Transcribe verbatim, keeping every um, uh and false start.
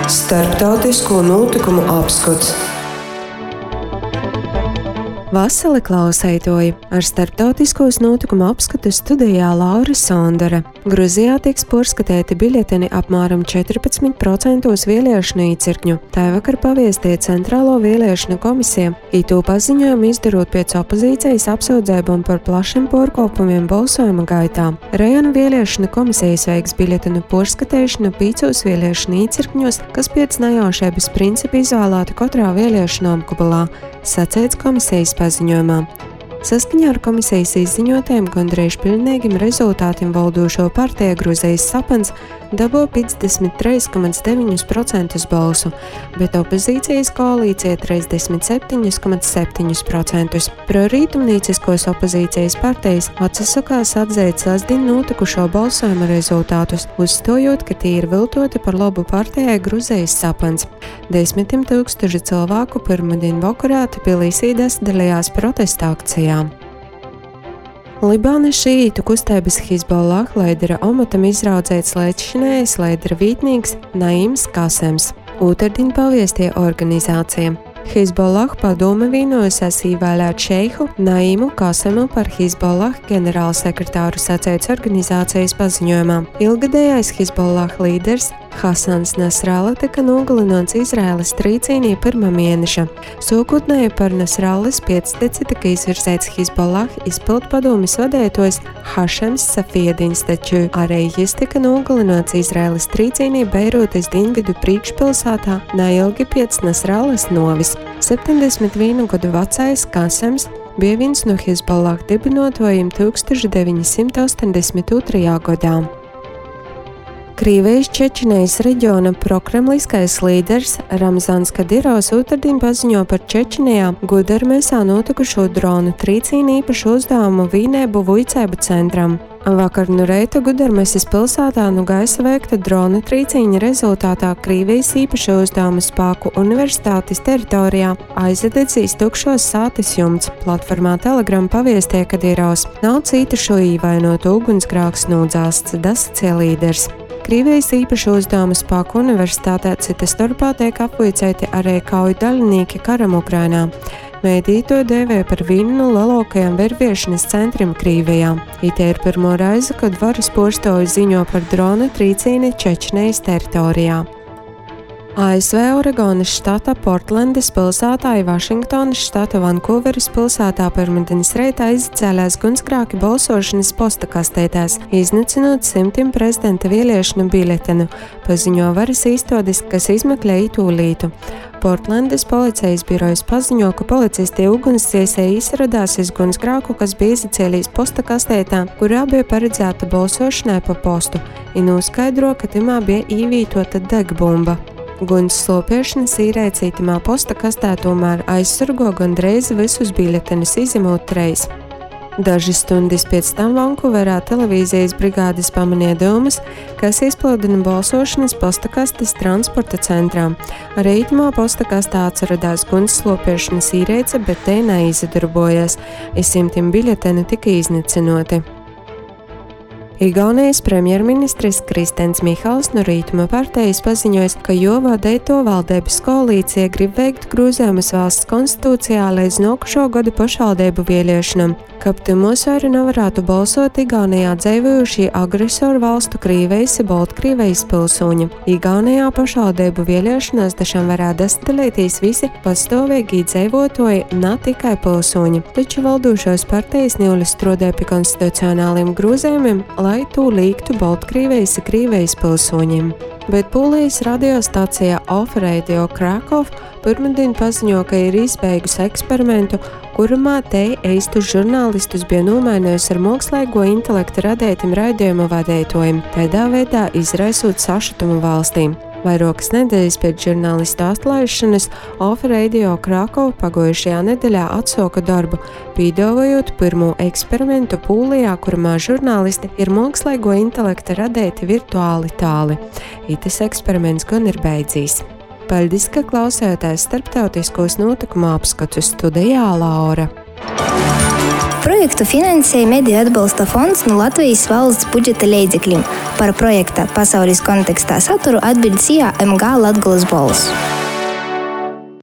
Starptautisko notikumu apskats. Vasali klausētoji, ar starptautiskos notikumu apskatu studijā Laura Sondara. Gruzijā tiks porskatīti biļeteni apmēram četrpadsmit procenti vēlēšanu īcirkņu. Tā vakar paviestīja Centrālo vēlēšanu komisija, ītū paziņojumu izdarot pēc opozīcijas apsūdzībām par plašiem pārkāpumiem balsojuma gaitā. Rajona vēlēšanu komisijas veiks biļetenu porskatīšanu pīcos vēlēšanu īcirkņos, kas pēc nejaušības principa izvēlēti katrā vēlēšanu apgabalā, sacīts komisijas paziņojumā. Saskaņā ar komisijas izziņotiem gandrīz pilnīgiem rezultātiem valdošo partija Gruzijas sapens dabū piecdesmit trīs komats deviņi procenti balsu, bet opozīcijas koalīcija trīsdesmit septiņi komats septiņi procenti. Prorītumnīciskos opozīcijas partijas atsasakās atzīt sasdien notikušo balsojuma rezultātus, uzstojot, ka tie ir viltoti par labu partijai Gruzijas sapens. Desmitim tūkstoši cilvēku pirmdien vakarā Tbilisī dalījās protesta akcijā. Libānas šīītu kustības Hizbollah līdera amatam izraudzēts līdzšinējais līdera vītnieks Naims Kasems. Otrdien paviestīja organizācija. Hizbollah padome vienojās ievēlēt šeihu Naimu Kasemu par Hizbollah ģenerālsekretāru, sacīts organizācijas paziņojumā. Ilgadējais Hizbollah līderis Hasans Nasralla tika nogalināts Izraēlas trīcīnī pirmā mēneša. Sākotnēji par Nasrallas pēcteci tika izvirzīts Hizbollah izpildpadomes vadītājs Hašems Safiedins, taču arī viņš tika nogalināts Izraēlas trīcīnī Beirutas dienvidu priekšpilsētā neilgi pēc Nasrallas novis. septiņdesmit vienu gadu vecais Kasems bija viens no Hizbollah dibinotājiem deviņdesmit otrajā gadā. Krievijas Čečenijas reģiona prokremliskais līderis Ramzans Kadirovs otrdien paziņo par Čečenijā Gudermesā notikušo dronu trīcīnu īpašu uzdevumu vīnēbu Vujcēbu centram. Vakar no reita Gudermesas pilsētā no gaisa veikta drona trīcīņa rezultātā Krievijas īpašu uzdevumu spēku universitātes teritorijā aizadedzīs tukšos sātis jumts. Platformā Telegram paviestīja Kadirovs. Nav cītušo īvainotu ugunsgrēks nūdzāsts, dasacīja līderis. Krievijas īpašu uzdevumu spēku universitātē cita starpā tiek apvīcēti arī kauju daļinieki karam Ukrainā. Mēdī to dēvē par vienu no lielākajiem verviešanas centriem Krievijā. Ite ir pirmo reizi, kad varas porstoji ziņo par drona trīcīni Čečenijas teritorijā. A S V Oregonas štata Portlandes pilsētā un Vašingtonas štata Vankūveras pilsētā pirmdienas reitā izcēlās gunsgrēki balsošanas postakastētēs, iznīcinot simtiem prezidenta vēlēšanu biļetenu, paziņo varas īstodes, kas izmeklē itūlītu. Portlandes policijas birojas paziņo, ka policisti ugunsdziesē izradās iz gunsgrēku, kas bija izcēlījis postakastētā, kurā bija paredzēta balsošanai pa postu, un noskaidro, ka timā bija īvītota degbumba. Guns slopiešanas īrēcītimā postakastē tomēr aizsargo gandrīz visus biļetenus izņemot reiz. Dažas stundas pēc tam Vankūverā televīzijas brigādes pamanīja domas, kas izpludina balsošanas postakastes transporta centrā. Arī itamā postakastā atradās guns slopiešanas īrēce, bet te neizdarbojas. Simtiem biļetenu tika iznīcinoti. Igaunijas premjerministrs Kristens Mihals no Rītuma partijas paziņoja, ka jo vadīto valdības koalīcija grib veikt grozījumus valsts konstitūcijā līdz nākošo gadu pašvaldību vēlēšanām, ka timos vairs nevarētu balsot Igaunijā dzīvojušie agresoru valstu Krievijas un Baltkrievijas pilsoņi. Igaunijā pašvaldību vēlēšanās dažām varētu dastalīties visi pastāvīgi dzīvotoji, ne tikai pilsoņi, taču valdošos partijas neuļas strādāja pie konstitucionāliem grozījumiem, lai to līgtu Baltkrievijas un Krievijas pilsoņiem. Bet Polijas radiostacija Off Radio Kraków pirmdien paziņo, ka ir izbeigusi eksperimentu, kurumā te eistus žurnālistus bija nomainījusi ar mākslīgo intelektu radētiem raidījuma vadītājiem, tādā veidā izraisot sašutumu valstīm. Vairākas nedēļas pēc žurnālistu atlaišanas Off Radio Kraków pagājušajā nedēļā atsauka darbu, piedāvājot pirmo eksperimentu Polijā, kurumā žurnālisti ir mākslīgo intelektu radēti virtuāli tāli. Itis eksperiments gan ir beidzīs. Paldies, ka klausījāties starptautiskos notikumu apskatus studijā Laura. Projektu finansēja Mediju atbalsta fonds no Latvijas valsts budžeta līdzekļiem. Par projekta pasaules kontekstā saturu atbild C I A M G Latgolas balss.